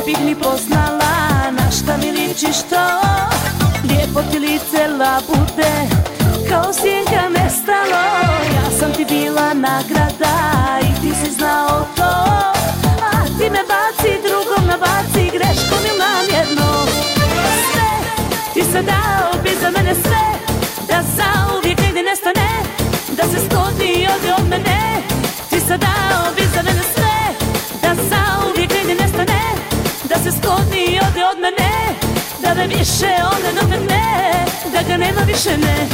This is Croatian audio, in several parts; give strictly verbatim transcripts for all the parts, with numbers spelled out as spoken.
bih ni poznala na šta mi ličiš to. Lijepo ti lice labude, kao sjenka nestalo. Ja sam ti bila nagrada i ti si znao to. A ti me baci, drugom nabaci, greškom ili namjerno. Sve, ti se dao bi za mene sve, da zauvijek negdje nestane, da se sklopi odi od mene. Ti se dao bi za mene sve, da zauvijek negdje nestane, da se sklopi odi od mene. Da me više on ne dotakne, da ga nema više ne.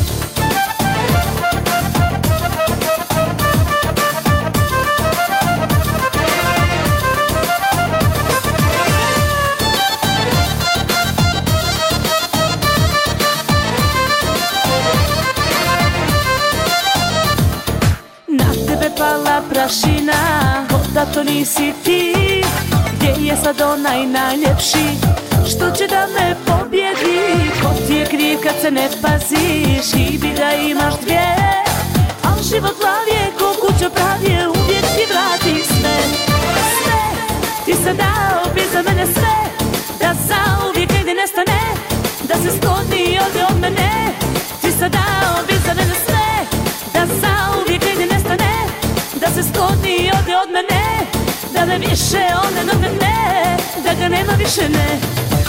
Na tebe pala prašina, da to nisi ti. Gdje je sad onaj najljepši, što će da me pobjedi? Ko ti je kriv kad se ne paziš i bi da imaš dvije? Al život lav je ko kuća prav je, uvijek ti vrati sve. Sve, ti se dao bi za mene sve, da zauvijek negdje nestane, da se sklopi odi od mene. Ti se dao bi za mene sve, da zauvijek negdje nestane, da se sklopi odi od mene. Da me više on ne dotakne, da ga nema više ne.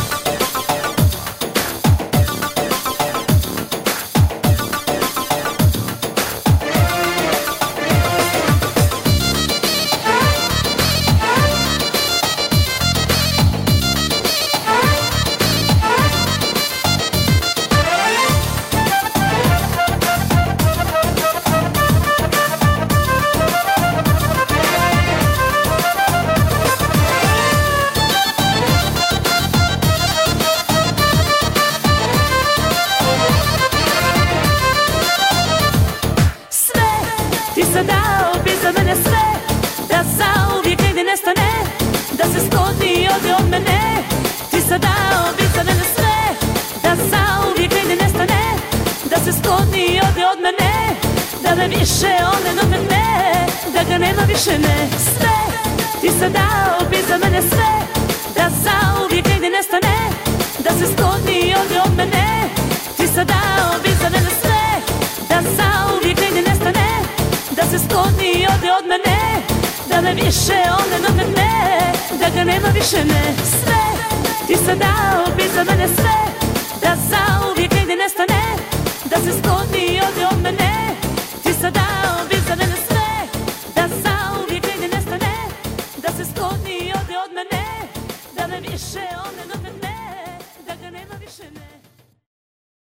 Ti se dao bi za mene sve, da zauvijek negdje nestane, da se sklopi odi od mene. Ti se dao bi za mene sve, da zauvijek negdje nestane, da se sklopi odi od mene. Da me više on ne dotakne, da ga nema više ne. Sve, ti se dao bi za mene sve, da zauvijek negdje nestane, da se sklopi odi od mene. Ti se dao bi za mene sve, da zauvijek negdje nestane, da se sklopi odi od mene. Da me više on ne dotakne, da ga nema više ne. Sve, ti se dao bi za mene sve, da zauvijek negdje nestane, da se sklopi odi od mene. Ti se dao bi za mene sve, da zauvijek negdje nestane, da se sklopi odi od mene. Da me više on ne dotakne, da ga nema više ne.